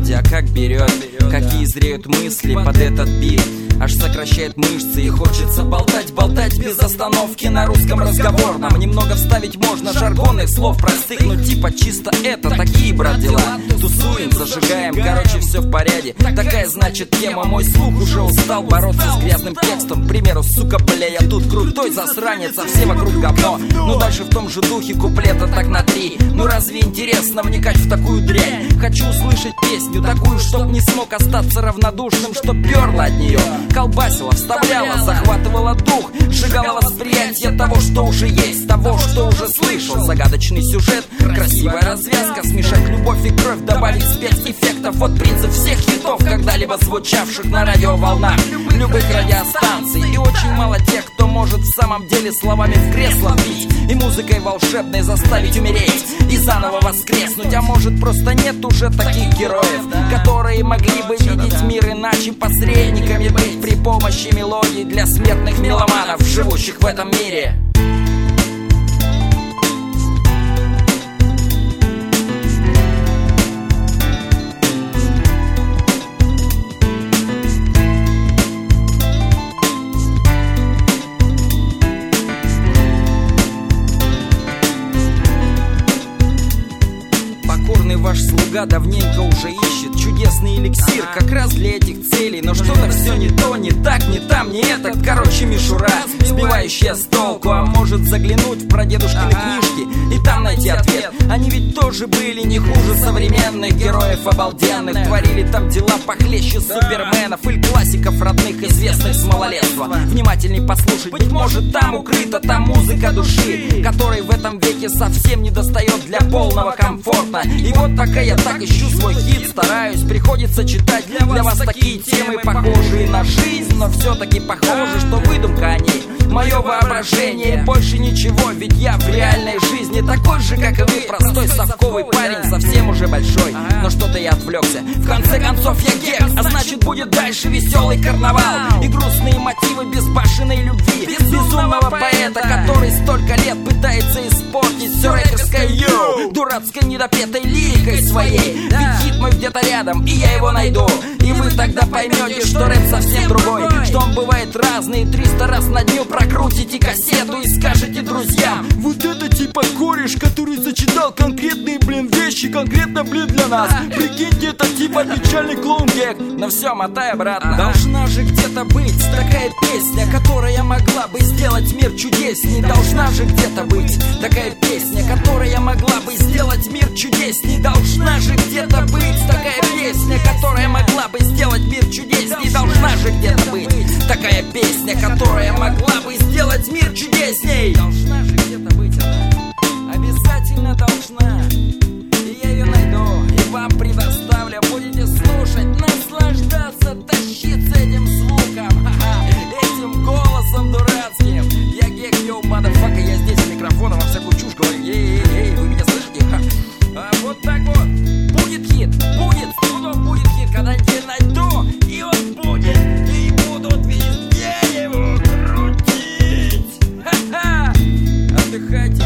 мелодия как берет, какие зреют мысли под этот бит. Аж сокращает мышцы и хочется болтать, болтать без остановки на русском разговорном. Немного вставить можно жаргонных слов простых, но типа чисто это такие, брат, дела. Тусуем, зажигаем, короче, все в порядке. Такая, значит, тема, мой слух уже устал бороться с грязным текстом. К примеру, сука, бля, я тут крутой засранец, а все вокруг говно. Ну дальше в том же духе куплета так на 3. Ну разве интересно вникать в такую дрянь? Хочу услышать песню такую, чтоб не смог остаться равнодушным, чтоб перла от нее, колбасила, вставляла, захватывала дух, сжигала восприятие того, что уже есть, того, что уже слышал. Загадочный сюжет, красивая развязка, смешать любовь и кровь, добавить спецэффектов. Вот принцип всех хитов, когда-либо звучавших на радиоволнах любых радиостанций. И очень мало тех, кто может в самом деле словами в кресло бить и музыкой волшебной заставить умереть и заново воскреснуть. А может, просто нет уже таких героев, которые могли бы видеть мир иначе, посредниками быть при помощи мелодий для смертных меломанов, живущих в этом мире. Ваш слуга давненько уже ищет чудесный эликсир как раз для этих целей. Но что-то все не то, не так, не там, не это. Короче, мишура, сбивающая с толку. А может заглянуть в прадедушкины книжки и там найти ответ. Они ведь тоже были не хуже современных героев обалденных. Творили там дела похлеще суперменов или классиков родных, известных с малолетства. Внимательней послушать, быть может там укрыта та музыка души, которой в этом веке совсем не достает для полного комфорта. И вот пока я так ищу свой хит, стараюсь, приходится читать для вас такие темы, похожие на жизнь, но все-таки похоже, что выдумка они, мое воображение, больше ничего. Ведь я в реальной жизни такой же, как и вы, простой совковый парень, совсем уже большой. Но что-то я отвлекся, в конце концов я гек, а значит будет дальше веселый карнавал и грустные мотивы безбашенной любви безумного поэта, который столько лет пытается испортить все рэперское дурацкой недопетой лирикой своей. Ведь хит мой где-то рядом, и я его найду, и вы тогда поймете, что рэп совсем другой, что он бывает разный. 300 раз на дню прокрутите кассету и скажете друзьям: вот это типа кореш, который зачитал конкретные, вещи, конкретно, для нас. Прикиньте, это типа печальный клоун-гэг. Но все, мотай обратно. Должна же где-то быть такая песня, которая могла бы сделать мир чудесней. Должна же где-то быть такая песня, которая могла бы сделать мир чудесней. Должна же где-то быть такая песня, которая могла бы сделать мир чудесней. Должна же где-то быть такая песня, которая могла бы сделать мир чудесней. Должна же где-то быть она, обязательно должна. И я ее найду, и вам предоставлю. Будете слушать, наслаждаться, тащиться этим звуком, этим голосом дурацким. Я гек, йоу, мадафака, я здесь с микрофоном во всякую чушь говорю. Ей, вы меня слышите? Вот так вот. Будет хит, будет, студо будет хит. Когда-нибудь я найду, и он будет. И будут везде его крутить. Отдыхайте.